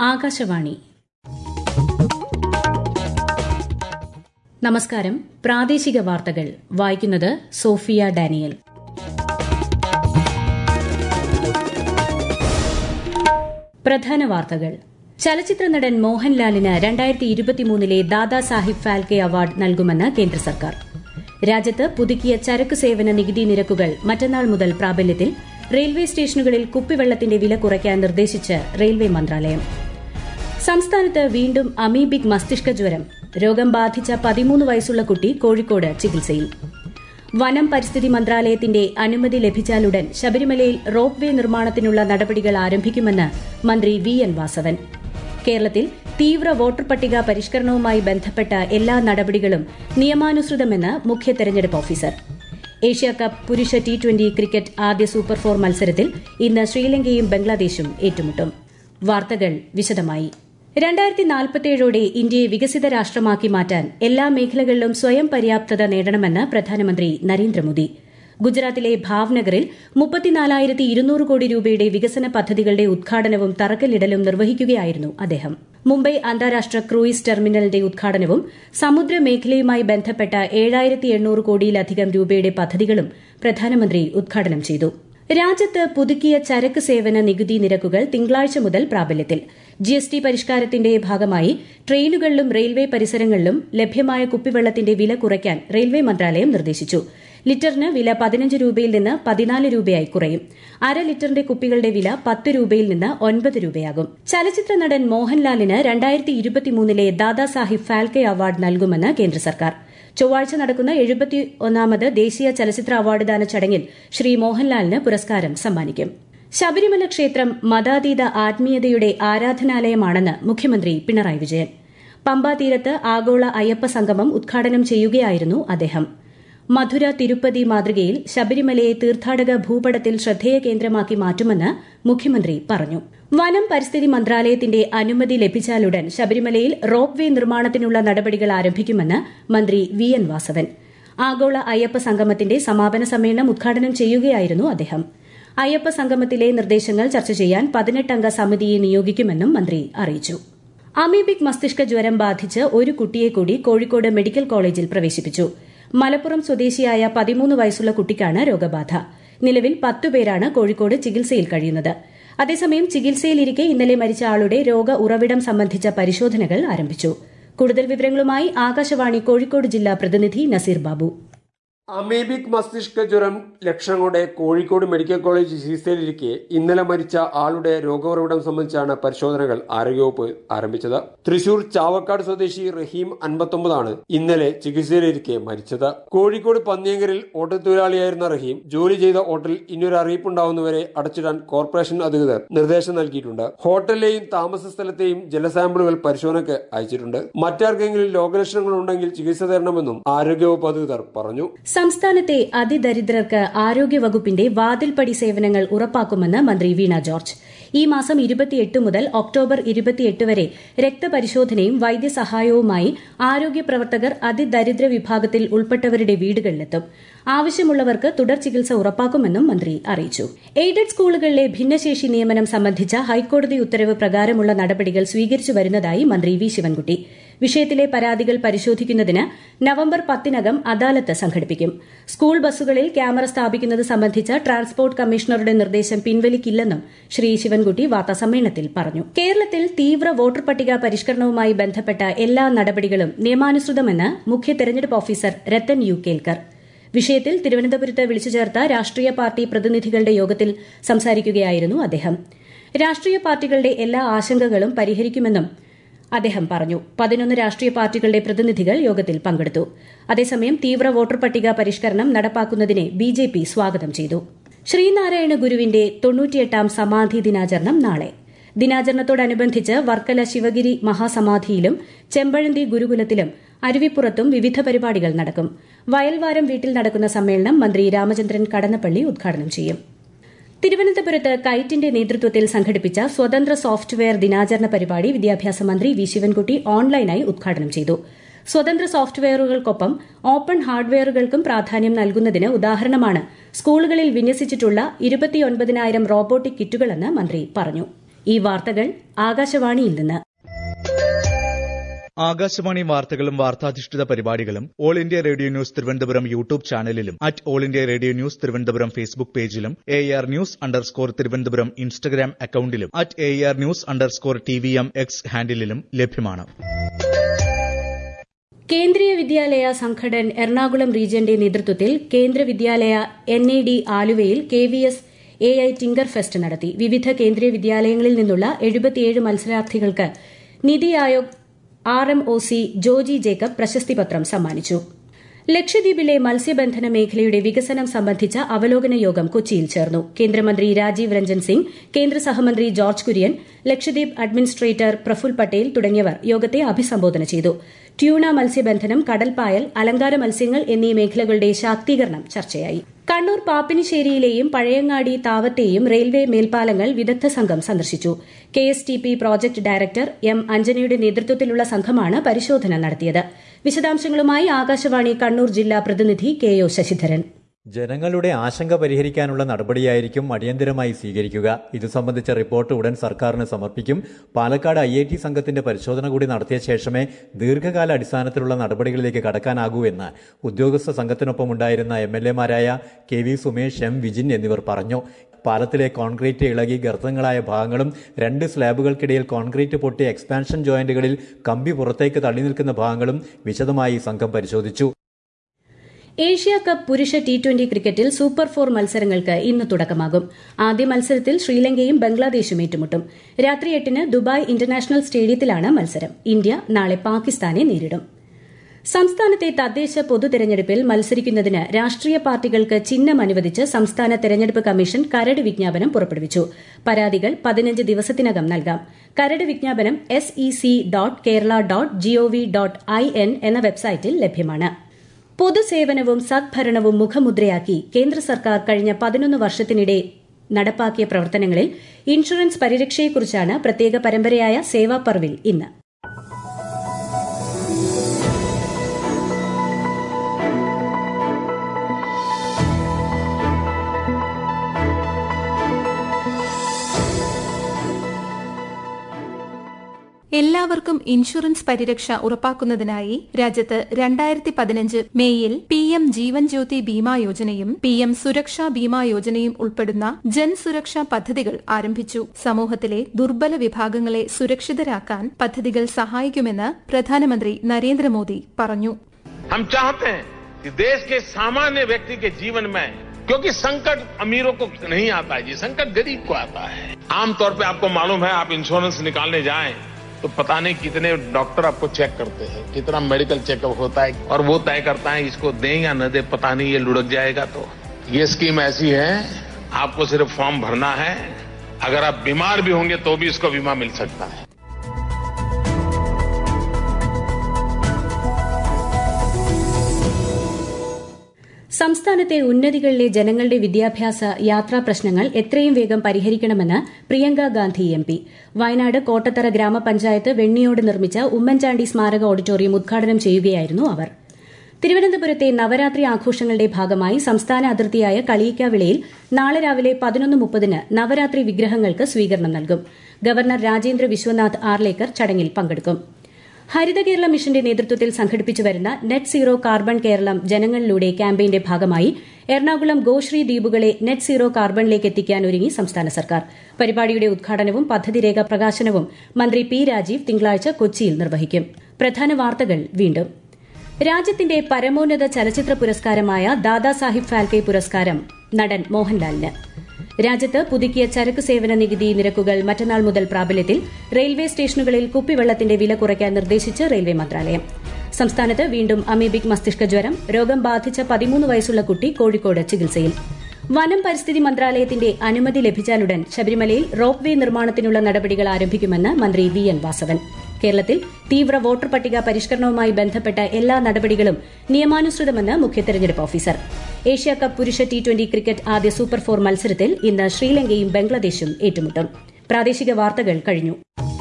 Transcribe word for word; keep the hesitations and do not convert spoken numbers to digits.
ആകാശവാണി. നമസ്കാരം. പ്രാദേശിക വാർത്തകൾ വായിക്കുന്നത് സോഫിയ ഡാനിയൽ. പ്രധാന വാർത്തകൾ. ചലച്ചിത്ര നടൻ മോഹൻലാലിന് രണ്ടായിരത്തി ഇരുപത്തിമൂന്നിലെ ദാദാ സാഹിബ് ഫാൽക്കെ അവാർഡ് നൽകുമെന്ന് കേന്ദ്ര സർക്കാർ. രാജ്യത്ത് പുതുക്കിയ ചരക്ക് സേവന നികുതി നിരക്കുകൾ മറ്റന്നാൾ മുതൽ പ്രാബല്യത്തിൽ. റെയിൽവേ സ്റ്റേഷനുകളിൽ കുപ്പിവെള്ളത്തിന്റെ വില കുറയ്ക്കാൻ നിർദ്ദേശിച്ച് റെയിൽവേ മന്ത്രാലയം. സംസ്ഥാനത്ത് വീണ്ടും അമീബിക് മസ്തിഷ്ക ജ്വരം. രോഗം ബാധിച്ച പതിമൂന്ന് വയസ്സുള്ള കുട്ടി കോഴിക്കോട് ചികിത്സയിൽ. വനം പരിസ്ഥിതി മന്ത്രാലയത്തിന്റെ അനുമതി ലഭിച്ചാലുടൻ ശബരിമലയിൽ റോപ്പ് വേ നിർമ്മാണത്തിനുള്ള നടപടികൾ ആരംഭിക്കുമെന്ന് മന്ത്രി വി എൻ വാസവൻ. കേരളത്തിൽ തീവ്ര വോട്ടർ പട്ടിക പരിഷ്കരണവുമായി ബന്ധപ്പെട്ട എല്ലാ നടപടികളും നിയമാനുസൃതമെന്ന് മുഖ്യ തെരഞ്ഞെടുപ്പ് ഓഫീസർ. ഏഷ്യാകപ്പ് പുരുഷ ടി ട്വന്റി ക്രിക്കറ്റ് ആദ്യ സൂപ്പർ ഫോർ മത്സരത്തിൽ ഇന്ന് ശ്രീലങ്കയും ബംഗ്ലാദേശും ഏറ്റുമുട്ടും. വാർത്തകൾ വിശദമായി. രണ്ടായിരത്തി നാൽപ്പത്തിയേഴോടെ ഇന്ത്യയെ വികസിത രാഷ്ട്രമാക്കി മാറ്റാൻ എല്ലാ മേഖലകളിലും സ്വയം പര്യാപ്തത നേടണമെന്ന് പ്രധാനമന്ത്രി നരേന്ദ്രമോദി. ഗുജറാത്തിലെ ഭാവ്നഗറിൽ മുപ്പത്തിനാലായിരത്തി ഇരുന്നൂറ് കോടി രൂപയുടെ വികസന പദ്ധതികളുടെ ഉദ്ഘാടനവും തറക്കല്ലിടലും നിർവഹിക്കുകയായിരുന്നു അദ്ദേഹം. മുംബൈ അന്താരാഷ്ട്ര ക്രൂയിസ് ടെർമിനലിന്റെ ഉദ്ഘാടനവും സമുദ്രമേഖലയുമായി ബന്ധപ്പെട്ട ഏഴായിരത്തി എണ്ണൂറ് കോടിയിലധികം രൂപയുടെ പദ്ധതികളും പ്രധാനമന്ത്രി ഉദ്ഘാടനം ചെയ്തു. രാജ്യത്ത് പുതുക്കിയ ചരക്ക് സേവന നികുതി നിരക്കുകൾ തിങ്കളാഴ്ച മുതൽ പ്രാബല്യത്തിൽ. ജിഎസ്ടി പരിഷ്കാരത്തിന്റെ ഭാഗമായി ട്രെയിനുകളിലും റെയിൽവേ പരിസരങ്ങളിലും ലഭ്യമായ കുപ്പിവെള്ളത്തിന്റെ വില കുറയ്ക്കാൻ റെയിൽവേ മന്ത്രാലയം നിർദ്ദേശിച്ചു. ലിറ്ററിന് വില പതിനഞ്ച് രൂപയിൽ നിന്ന് പതിനാല് രൂപയായി കുറയും. അര ലിറ്ററിന്റെ കുപ്പികളുടെ വില പത്ത് രൂപയിൽ നിന്ന് ഒൻപത് രൂപയാകും. ചലച്ചിത്ര നടൻ മോഹൻലാലിന് രണ്ടായിരത്തി ഇരുപത്തിമൂന്നിലെ ദാദാ സാഹിബ് ഫാൽക്കെ അവാർഡ് നൽകുമെന്ന് കേന്ദ്ര സർക്കാർ. ചൊവ്വാഴ്ച നടക്കുന്ന എഴുപത്തി ഒന്നാമത് ദേശീയ ചലച്ചിത്ര അവാർഡ് ദാന ചടങ്ങിൽ ശ്രീ മോഹൻലാലിന് പുരസ്കാരം സമ്മാനിക്കും. ശബരിമല ക്ഷേത്രം മതാതീത ആത്മീയതയുടെ ആരാധനാലയമാണെന്ന് മുഖ്യമന്ത്രി പിണറായി വിജയൻ. പമ്പാ തീരത്ത് ആഗോള അയ്യപ്പ സംഗമം ഉദ്ഘാടനം ചെയ്യുകയായിരുന്നു അദ്ദേഹം. മധുര തിരുപ്പതി മാതൃകയിൽ ശബരിമലയെ തീർത്ഥാടക ഭൂപടത്തിൽ ശ്രദ്ധേയ കേന്ദ്രമാക്കി മാറ്റുമെന്ന് മുഖ്യമന്ത്രി പറഞ്ഞു. വനം പരിസ്ഥിതി മന്ത്രാലയത്തിന്റെ അനുമതി ലഭിച്ചാലുടൻ ശബരിമലയിൽ റോപ്പ് വേ നിർമ്മാണത്തിനുള്ള നടപടികൾ ആരംഭിക്കുമെന്ന് മന്ത്രി വി എൻ വാസവൻ. ആഗോള അയ്യപ്പ സംഗമത്തിന്റെ സമാപന സമ്മേളനം ഉദ്ഘാടനം ചെയ്യുകയായിരുന്നു അദ്ദേഹം. അയ്യപ്പ സംഗമത്തിലെ നിർദ്ദേശങ്ങൾ ചർച്ച ചെയ്യാൻ പതിനെട്ടംഗ സമിതിയെ നിയോഗിക്കുമെന്നും മന്ത്രി അറിയിച്ചു. അമീബിക് മസ്തിഷ്ക ജ്വരം ബാധിച്ച് ഒരു കുട്ടിയെ കൂടി കോഴിക്കോട് മെഡിക്കൽ കോളേജിൽ പ്രവേശിപ്പിച്ചു. മലപ്പുറം സ്വദേശിയായ പതിമൂന്ന് വയസ്സുള്ള കുട്ടിക്കാണ് രോഗബാധ. നിലവിൽ പത്തുപേരാണ് കോഴിക്കോട് ചികിത്സയിൽ കഴിയുന്നത്. അതേസമയം ചികിത്സയിലിരിക്കെ ഇന്നലെ മരിച്ച ആളുടെ രോഗ ഉറവിടം സംബന്ധിച്ച പരിശോധനകൾ ആരംഭിച്ചു. കൂടുതൽ വിവരങ്ങളുമായി ആകാശവാണി കോഴിക്കോട് ജില്ലാ പ്രതിനിധി നസീർ ബാബു. അമീബിക് മസ്തിഷ്ക ജ്വരം ലക്ഷണങ്ങളോടെ കോഴിക്കോട് മെഡിക്കൽ കോളേജ് ചികിത്സയിലിരിക്കെ ഇന്നലെ മരിച്ച ആളുടെ രോഗോറവിടം സംബന്ധിച്ചാണ് പരിശോധനകൾ ആരോഗ്യവകുപ്പ് ആരംഭിച്ചത്. തൃശൂർ ചാവക്കാട് സ്വദേശി റഹീം അൻപത്തൊമ്പതാണ് ഇന്നലെ ചികിത്സയിലിരിക്കെ മരിച്ചത്. കോഴിക്കോട് പന്നിയങ്കരിൽ ഓട്ടൽ തൊഴിലാളിയായിരുന്ന റഹീം ജോലി ചെയ്ത ഹോട്ടൽ ഇനിയൊരു അറിയിപ്പുണ്ടാവുന്നവരെ അടച്ചിടാൻ കോർപ്പറേഷൻ അധികൃതർ നിർദ്ദേശം നൽകിയിട്ടുണ്ട്. ഹോട്ടലിലെയും താമസ സ്ഥലത്തെയും ജലസാമ്പിളുകൾ പരിശോധനയ്ക്ക് അയച്ചിട്ടുണ്ട്. മറ്റാർക്കെങ്കിലും രോഗലക്ഷണങ്ങൾ ഉണ്ടെങ്കിൽ ചികിത്സ തരണമെന്നും ആരോഗ്യവകുപ്പ് അധികൃതർ പറഞ്ഞു. സംസ്ഥാനത്തെ അതിദരിദ്രർക്ക് ആരോഗ്യവകുപ്പിന്റെ വാതിൽപ്പടി സേവനങ്ങൾ ഉറപ്പാക്കുമെന്ന് മന്ത്രി വീണ ജോർജ്. ഈ മാസം ഇരുപത്തിയെട്ട് മുതൽ ഒക്ടോബർ ഇരുപത്തിയെട്ട് വരെ രക്തപരിശോധനയും വൈദ്യസഹായവുമായി ആരോഗ്യ പ്രവർത്തകർ അതിദരിദ്ര വിഭാഗത്തിൽ ഉൾപ്പെട്ടവരുടെ വീടുകളിലെത്തും. ആവശ്യമുള്ളവർക്ക് തുടർ ചികിത്സ ഉറപ്പാക്കുമെന്നും മന്ത്രി അറിയിച്ചു. എയ്ഡഡ് സ്കൂളുകളിലെ ഭിന്നശേഷി നിയമനം സംബന്ധിച്ച ഹൈക്കോടതി ഉത്തരവ് പ്രകാരമുള്ള നടപടികൾ സ്വീകരിച്ചു വരുന്നതായി മന്ത്രി വി ശിവൻകുട്ടി. വിഷയത്തിലെ പരാതികൾ പരിശോധിക്കുന്നതിന് നവംബർ പത്തിനകം അദാലത്ത് സംഘടിപ്പിക്കും. സ്കൂൾ ബസ്സുകളിൽ ക്യാമറ സ്ഥാപിക്കുന്നത് സംബന്ധിച്ച ട്രാൻസ്പോർട്ട് കമ്മീഷണറുടെ നിർദ്ദേശം പിൻവലിക്കില്ലെന്നും ശ്രീ ശിവൻകുട്ടി വാർത്താസമ്മേളനത്തിൽ പറഞ്ഞു. കേരളത്തിൽ തീവ്ര വോട്ടർ പട്ടിക പരിഷ്കരണവുമായി ബന്ധപ്പെട്ട എല്ലാ നടപടികളും നിയമാനുസൃതമെന്ന് മുഖ്യ തെരഞ്ഞെടുപ്പ് ഓഫീസർ രത്തൻ യു കേൽക്കർ. വിഷയത്തിൽ തിരുവനന്തപുരത്ത് വിളിച്ചു ചേർത്ത രാഷ്ട്രീയ പാർട്ടി പ്രതിനിധികളുടെ യോഗത്തിൽ സംസാരിക്കുകയായിരുന്നു അദ്ദേഹം. രാഷ്ട്രീയ പാർട്ടികളുടെ എല്ലാ ആശങ്കകളും പരിഹരിക്കുമെന്നും അദ്ദേഹം പറഞ്ഞു. പതിനൊന്ന് രാഷ്ട്രീയ പാർട്ടികളുടെ പ്രതിനിധികൾ യോഗത്തിൽ പങ്കെടുത്തു. അതേസമയം തീവ്ര വോട്ടർ പട്ടിക പരിഷ്കരണം നടപ്പാക്കുന്നതിനെ ബിജെപി സ്വാഗതം ചെയ്തു. ശ്രീനാരായണ ഗുരുവിന്റെ തൊണ്ണൂറ്റിയെട്ടാം സമാധി ദിനാചരണം നാളെ. ദിനാചരണത്തോടനുബന്ധിച്ച് വർക്കല ശിവഗിരി മഹാസമാധിയിലും ചെമ്പഴന്തി ഗുരുകുലത്തിലും അരുവിപ്പുറത്തും വിവിധ പരിപാടികൾ നടക്കും. വയൽവാരം വീട്ടിൽ നടക്കുന്ന സമ്മേളനം മന്ത്രി രാമചന്ദ്രൻ കടന്നപ്പള്ളി ഉദ്ഘാടനം ചെയ്യും. തിരുവനന്തപുരത്ത് കൈറ്റിന്റെ നേതൃത്വത്തിൽ സംഘടിപ്പിച്ച സ്വതന്ത്ര സോഫ്റ്റ്വെയർ ദിനാചരണ പരിപാടി വിദ്യാഭ്യാസ മന്ത്രി വി ശിവൻകുട്ടി ഓൺലൈനായി ഉദ്ഘാടനം ചെയ്തു. സ്വതന്ത്ര സോഫ്റ്റ്വെയറുകൾക്കൊപ്പം ഓപ്പൺ ഹാർഡ്വെയറുകൾക്കും പ്രാധാന്യം നൽകുന്നതിന് ഉദാഹരണമാണ് സ്കൂളുകളിൽ വിന്യസിച്ചിട്ടുള്ള ഇരുപത്തിയൊൻപതിനായിരം റോബോട്ടിക് കിറ്റുകളെന്ന് മന്ത്രി പറഞ്ഞു. ഈ വാർത്തകൾ ആകാശവാണിയിൽ നിന്ന്. ആകാശവാണി വാർത്തകളും വാർത്താധിഷ്ഠിത പരിപാടികളും All India Radio News Thiruvananthapuram YouTube ചാനലിലും at All India Radio News Thiruvananthapuram Facebook പേജിലും A R news underscore Thiruvananthapuram Instagram അക്കൌണ്ടിലും at A R news underscore T V M X ഹാൻഡിലും ലഭ്യമാണ്. കേന്ദ്രീയ വിദ്യാലയ സംഘടൻ എറണാകുളം റീജിയന്റെ നേതൃത്വത്തിൽ Kendriya Vidyalaya N I D ആലുവയിൽ K V S A I tinker fest നടത്തി. വിവിധ കേന്ദ്രീയ വിദ്യാലയങ്ങളിൽ നിന്നുള്ള എഴുപത്തിയേഴ് മത്സരാർത്ഥികൾക്ക് NITI Aayog R M O C Joji Jacob പ്രശസ്തിപത്രം സമ്മാനിച്ചു. ലക്ഷദ്വീപിലെ മത്സ്യബന്ധന മേഖലയുടെ വികസനം സംബന്ധിച്ച അവലോകന യോഗം കൊച്ചിയിൽ ചേർന്നു. കേന്ദ്രമന്ത്രി രാജീവ് രഞ്ജൻ സിംഗ്, കേന്ദ്ര സഹമന്ത്രി ജോർജ് കുര്യൻ, ലക്ഷദ്വീപ് അഡ്മിനിസ്ട്രേറ്റർ പ്രഫുൽ പട്ടേൽ തുടങ്ങിയവർ യോഗത്തെ അഭിസംബോധന ചെയ്തു. ട്യൂണ മത്സ്യബന്ധനം, കടൽപ്പായൽ, അലങ്കാര മത്സ്യങ്ങൾ എന്നീ മേഖലകളുടെ ശാക്തീകരണം ചർച്ചയായി. കണ്ണൂർ പാപ്പിനിശ്ശേരിയിലെയും പഴയങ്ങാടി താവത്തെയും റെയിൽവേ മേൽപ്പാലങ്ങൾ വിദഗ്ധ സംഘം സന്ദർശിച്ചു. K S T P project director M അഞ്ജനയുടെ നേതൃത്വത്തിലുള്ള സംഘമാണ് പരിശോധന നടത്തിയത്. വിശദാംശങ്ങളുമായി ആകാശവാണി കണ്ണൂർ ജില്ലാ പ്രതിനിധി കെ ഒ ശശിധരൻ. ജനങ്ങളുടെ ആശങ്ക പരിഹരിക്കാനുള്ള നടപടിയായിരിക്കും അടിയന്തരമായി സ്വീകരിക്കുക. ഇതു സംബന്ധിച്ച റിപ്പോർട്ട് ഉടൻ സർക്കാരിന് സമർപ്പിക്കും. പാലക്കാട് ഐ ഐ ടി സംഘത്തിന്റെ പരിശോധന കൂടി നടത്തിയ ശേഷമേ ദീർഘകാല അടിസ്ഥാനത്തിലുള്ള നടപടികളിലേക്ക് കടക്കാനാകൂ എന്ന് ഉദ്യോഗസ്ഥ സംഘത്തിനൊപ്പമുണ്ടായിരുന്ന എം എൽ എമാരായ K V Sumesh, M Vijin എന്നിവർ പറഞ്ഞു. പാലത്തിലെ കോൺക്രീറ്റ് ഇളകി ഗർത്തങ്ങളായ ഭാഗങ്ങളും രണ്ട് സ്ലാബുകൾക്കിടയിൽ കോൺക്രീറ്റ് പൊട്ടി എക്സ്പാൻഷൻ ജോയിന്റുകളിൽ കമ്പി പുറത്തേക്ക് തള്ളി നിൽക്കുന്ന ഭാഗങ്ങളും വിശദമായി സംഘം പരിശോധിച്ചു. ഏഷ്യ കപ്പ് പുരുഷ ടി ട്വന്റി ക്രിക്കറ്റിൽ സൂപ്പർ ഫോർ മത്സരങ്ങൾക്ക് ഇന്ന് തുടക്കമാകും. ആദ്യ മത്സരത്തിൽ ശ്രീലങ്കയും ബംഗ്ലാദേശും ഏറ്റുമുട്ടും. രാത്രി എട്ടിന് ദുബായ് ഇന്റർനാഷണൽ സ്റ്റേഡിയത്തിലാണ് മത്സരം. ഇന്ത്യ നാളെ പാകിസ്ഥാനെ നേരിടും. സംസ്ഥാനത്തെ തദ്ദേശ പൊതുതെരഞ്ഞെടുപ്പിൽ മത്സരിക്കുന്നതിന് രാഷ്ട്രീയ പാർട്ടികൾക്ക് ചിഹ്നം അനുവദിച്ച് സംസ്ഥാന തെരഞ്ഞെടുപ്പ് കമ്മീഷൻ കരട് വിജ്ഞാപനം പുറപ്പെടുവിച്ചു. പരാതികൾ പതിനഞ്ച് ദിവസത്തിനകം നൽകാം. കരട് വിജ്ഞാപനം S E C dot Kerala dot G O V dot I N എന്ന വെബ്സൈറ്റിൽ ലഭ്യമാണ്. പൊതുസേവനവും സദ്ഭരണവും മുഖമുദ്രയാക്കി കേന്ദ്ര സർക്കാർ കഴിഞ്ഞ പതിനൊന്ന് വർഷത്തിനിടെ നടപ്പാക്കിയ പ്രവർത്തനങ്ങളിൽ ഇൻഷുറൻസ് പരിരക്ഷയെക്കുറിച്ചാണ് പ്രത്യേക പരമ്പരയായ സേവാ പർവിൽ ഇന്ന്. എല്ലാവർക്കും ഇൻഷുറൻസ് പരിരക്ഷ ഉറപ്പാക്കുന്നതിനായി രാജ്യത്ത് രണ്ടായിരത്തി പതിനഞ്ച് മേയിൽ പി എം ജീവൻ ജ്യോതി ബീമാ യോജനയും പി എം സുരക്ഷാ ബീമാ യോജനയും ഉൾപ്പെടുന്ന ജൻ സുരക്ഷാ പദ്ധതികൾ ആരംഭിച്ചു. സമൂഹത്തിലെ ദുർബല വിഭാഗങ്ങളെ സുരക്ഷിതരാക്കാൻ പദ്ധതികൾ സഹായിക്കുമെന്ന് പ്രധാനമന്ത്രി നരേന്ദ്രമോദി പറഞ്ഞു. हम चाहते हैं कि देश के सामान्य व्यक्ति के जीवन में, क्योंकि संकट अमीरों को नहीं आता है, ये संकट गरीब को आता है. आमतौर पे आपको मालूम है, आप इंश्योरेंस निकालने जाएं तो पता नहीं कितने डॉक्टर आपको चेक करते हैं, कितना मेडिकल चेकअप होता है और वो तय करता है इसको दें या न दें, पता नहीं ये लुढ़क जाएगा. तो ये स्कीम ऐसी है, आपको सिर्फ फॉर्म भरना है. अगर आप बीमार भी होंगे तो भी इसको बीमा मिल सकता है. സംസ്ഥാനത്തെ ഉന്നതികളിലെ ജനങ്ങളുടെ വിദ്യാഭ്യാസ യാത്രാ പ്രശ്നങ്ങൾ എത്രയും വേഗം പരിഹരിക്കണമെന്ന് പ്രിയങ്ക ഗാന്ധി എം പി. വയനാട് കോട്ടത്തറ ഗ്രാമപഞ്ചായത്ത് വെണ്ണിയോട് നിർമ്മിച്ച ഉമ്മൻചാണ്ടി സ്മാരക ഓഡിറ്റോറിയം ഉദ്ഘാടനം ചെയ്യുകയായിരുന്നു അവർ. തിരുവനന്തപുരത്തെ നവരാത്രി ആഘോഷങ്ങളുടെ ഭാഗമായി സംസ്ഥാന അതിർത്തിയായ കളിയിക്കാവിളയിൽ നാളെ രാവിലെ പതിനൊന്ന് മുപ്പതിന് നവരാത്രി വിഗ്രഹങ്ങൾക്ക് സ്വീകരണം നൽകും. ഗവർണർ രാജേന്ദ്ര വിശ്വനാഥ് ആർലേക്കർ ചടങ്ങിൽ പങ്കെടുക്കും. ഹരിത കേരള മിഷന്റെ നേതൃത്വത്തിൽ സംഘടിപ്പിച്ചുവരുന്ന നെറ്റ് സീറോ കാർബൺ കേരളം ജനങ്ങളിലൂടെ ക്യാമ്പയിന്റെ ഭാഗമായി എറണാകുളം ഗോശ്രീ ദ്വീപുകളെ നെറ്റ് സീറോ കാർബണിലേക്ക് എത്തിക്കാൻ ഒരുങ്ങി സംസ്ഥാന സർക്കാർ. പരിപാടിയുടെ ഉദ്ഘാടനവും പദ്ധതിരേഖ പ്രകാശനവും മന്ത്രി പി രാജീവ് തിങ്കളാഴ്ച കൊച്ചിയിൽ നിർവഹിക്കും. പ്രധാന വാർത്തകൾ വീണ്ടും. രാജ്യത്തിന്റെ പരമോന്നത ചലച്ചിത്ര പുരസ്കാരമായ ദാദാസാഹിബ് ഫാൽക്കെ പുരസ്കാരം നടൻ മോഹൻലാലിന്. രാജ്യത്ത് പുതുക്കിയ ചരക്ക് സേവന നികുതി നിരക്കുകൾ മറ്റന്നാൾ മുതൽ പ്രാബല്യത്തിൽ. റെയിൽവേ സ്റ്റേഷനുകളിൽ കുപ്പിവെള്ളത്തിന്റെ വില കുറയ്ക്കാൻ നിർദ്ദേശിച്ച് റെയിൽവേ മന്ത്രാലയം. സംസ്ഥാനത്ത് വീണ്ടും അമീബിക് മസ്തിഷ്ക ജ്വരം. രോഗം ബാധിച്ച പതിമൂന്ന് വയസ്സുള്ള കുട്ടി കോഴിക്കോട് ചികിത്സയിൽ. വനം പരിസ്ഥിതി മന്ത്രാലയത്തിന്റെ അനുമതി ലഭിച്ചാലുടൻ ശബരിമലയിൽ റോപ്പ് വേ നിർമ്മാണത്തിനുള്ള നടപടികൾ ആരംഭിക്കുമെന്ന് മന്ത്രി വി എൻ വാസവൻ. കേരളത്തിൽ തീവ്ര വോട്ടർ പട്ടിക പരിഷ്കരണവുമായി ബന്ധപ്പെട്ട എല്ലാ നടപടികളും നിയമാനുസൃതമെന്ന് മുഖ്യ തെരഞ്ഞെടുപ്പ് ഓഫീസർ. ഏഷ്യ കപ്പ് പുരുഷ ടി ട്വന്റി ക്രിക്കറ്റ് ആദ്യ സൂപ്പർ ഫോർ മത്സരത്തിൽ ഇന്ന് ശ്രീലങ്കയും ബംഗ്ലാദേശും ഏറ്റുമുട്ടും. പ്രാദേശിക വാർത്തകൾ കഴിഞ്ഞു.